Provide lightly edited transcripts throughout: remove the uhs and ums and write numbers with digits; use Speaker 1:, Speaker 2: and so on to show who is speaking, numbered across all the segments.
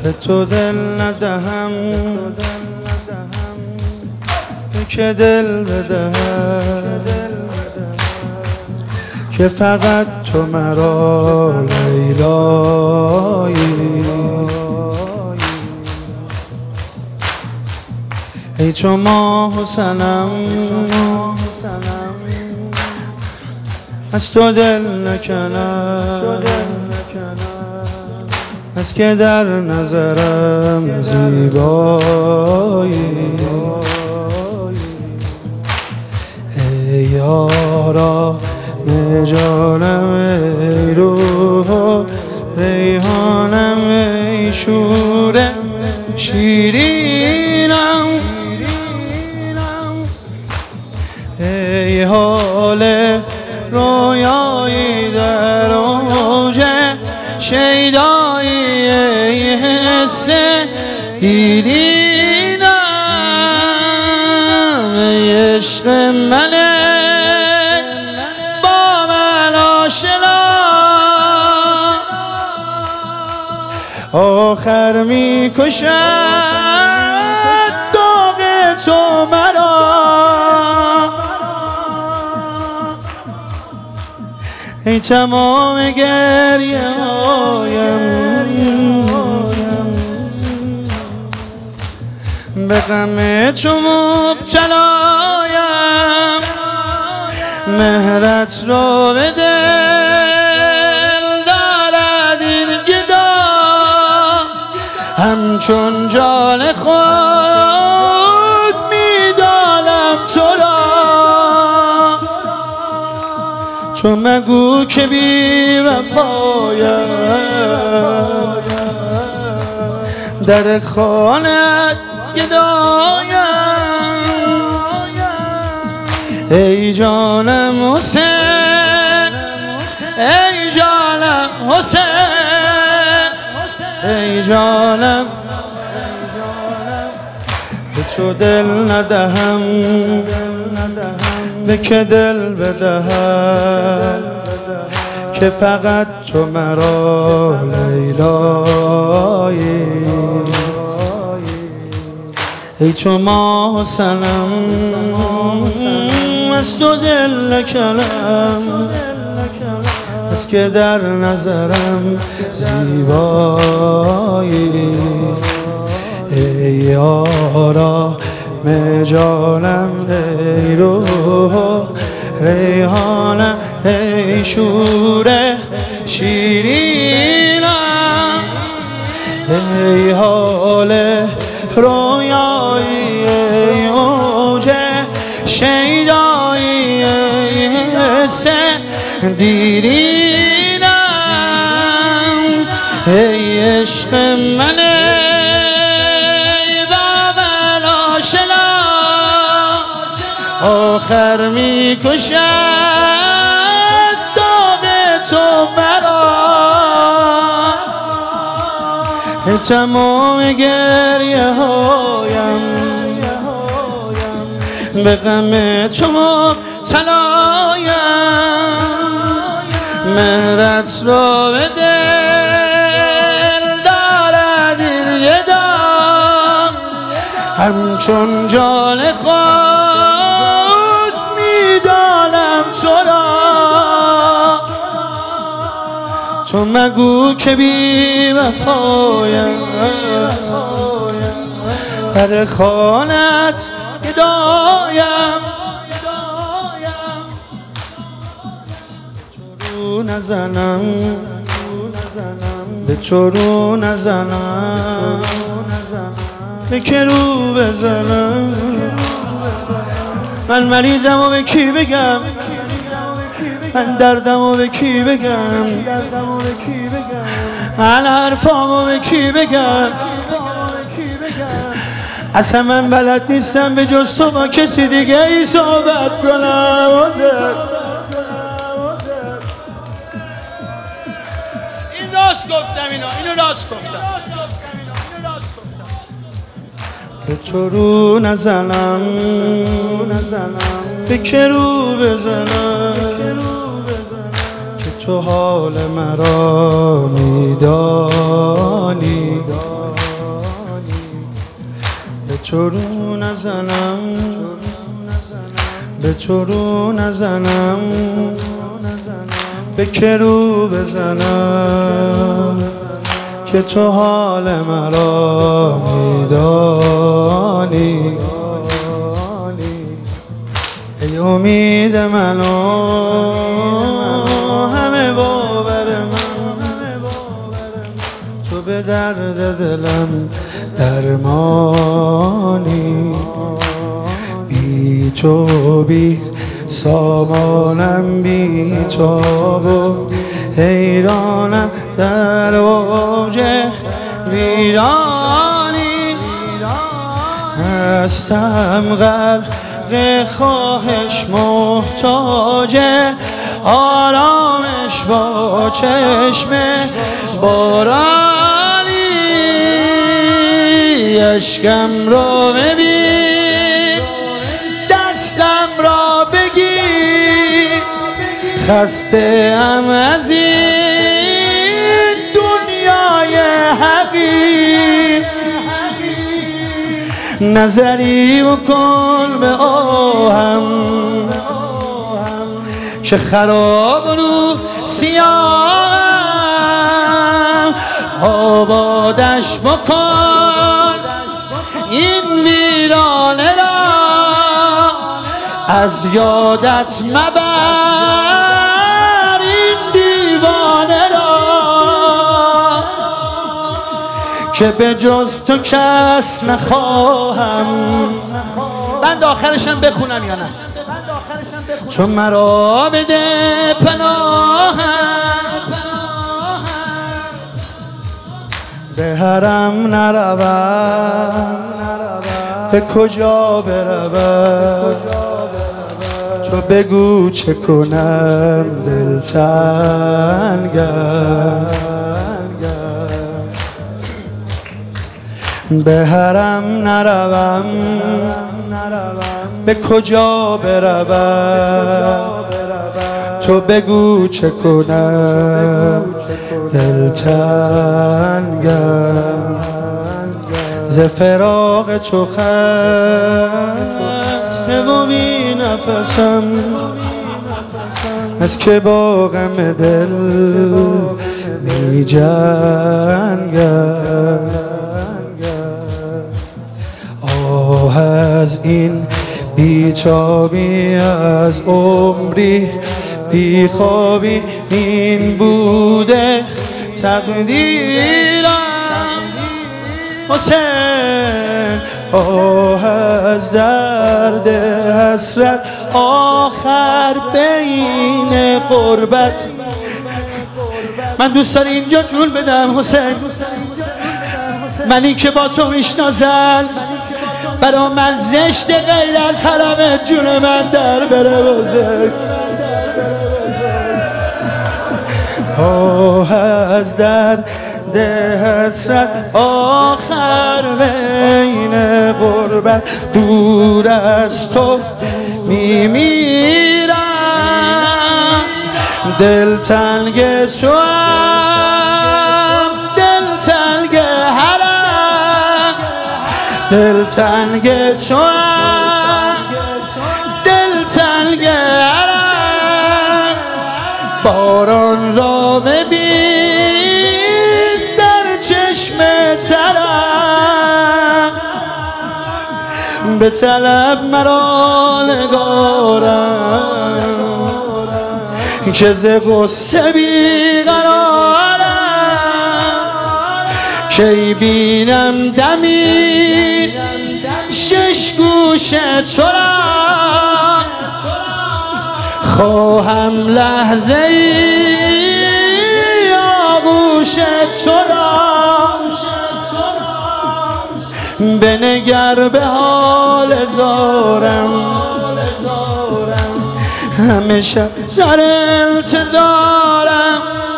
Speaker 1: به تو دل ندهم که دل بدهم که فقط تو مرا لیلایی. ای تو ماه و صنم از تو دل نکنم، از که در نظرم زیبایی. ای یارا جانم، ای روح ریحانم، ای شور شیرینم، ای حال رویایی در اوج شیدایی، ای حس دیرینم، ای عشق منه با من آشنا، آخر می کشد داغ تو مرا. ای تمام گریه هایم به غم تو مبتلایم، مهرت را به دل دارد این گدا، همچون جان خود میدانم تو را. تو مگو که بی وفایم، در خانه‌ات گدایم، ای جانم حسین، ای جانم حسین، ای جانم به تو دل ندهم به که دل بدهم که فقط تو مرا لیلایی. ای تو ماه و صنم از تو دل نکنم، از که در نظرم زیبایی. ای یارا جانم، ای روح ریحانم، ای شور شیرینم، ای حال رویایی، ای اوج شیدایی، ای حس دیرینم، ای عشق منه با من آشنا، آخر می کشد داغ تو مرا. ای تمام گریه هایم به غم تو مبتلایم، مهرت را به دل دارد این گدا، همچون جان خود میدانم تو را. تو مگو که بی وفایم، در خانه‌ات گدایم، تو رو نزنم به تو رو نزنم، به که رو بزنم. من مریضم و به کی بگم، من دردم و به کی بگم، من حرفام و به کی بگم. اصلا من بلد نیستم به جز تو با کسی دیگه ای صحبت کنم. این راست گفتم، اینو راست گفتم. به تو رو نزنم به که رو بزنم، که تو حال مرا میدانی. تو رو نزنم، به تو رو نزنم، به که رو بزنم که تو حال مرا میدانی. ای امید منو همه باور من، تو به درد دلم درمانی. بی تو بی سامانم، بی تاب و حیرانم در اوج ویرانی. هستم غرق خواهش، محتاج آرامش با چشم بارانی. اشکم را ببین، دستم را بگیر، خسته ام از این دنیای حقیر. نظری بکن به آهم که خراب رو سیاهم. آبادش بکن این ویرانه را، از یادت مبر این دیوانه را که به جز تو کس نخواهم. بند آخرشم بخونم یا نه؟ چون مرا بده پناهم، به حرم نروم، به کجا بروم؟ تو بگو چه کنم دلتنگم. به حرم نروم، به کجا بروم؟ تو بگو چه کنم دلتنگم. ز فراق تو خسته و بی نفسم، از که با غم دل می جنگم. آه از این بیتابی، از عمری بی خوابی، این بوده تقدیرم. حسین آه از درد حسرت، آخر بین غربت. من دوست داری اینجا جون بدم حسین، منی که با تو میشناسن برا من زشت، غیر از حرم جون من در بره بزرگ. آه از درد حسرت، آخر بین غربت، دور از تو میمیرم. دلتنگ توام، دلتنگ حرم، دلتنگ توام، دلتنگ حرم. باران را ببین در چشم ترم، به طلب مرا نگارم که ز غصه بیقرارم. کی بینم دمی شش گوش تو را، خواهم لحظه ای آغوش تو را. بنگر به حال زارم، همیشه در انتظارم.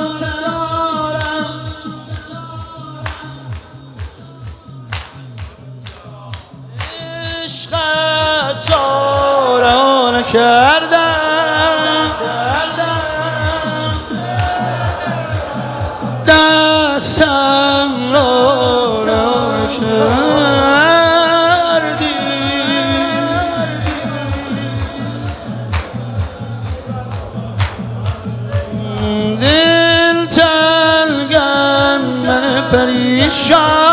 Speaker 1: عشقت را نکردم، دستم را نکردم. شب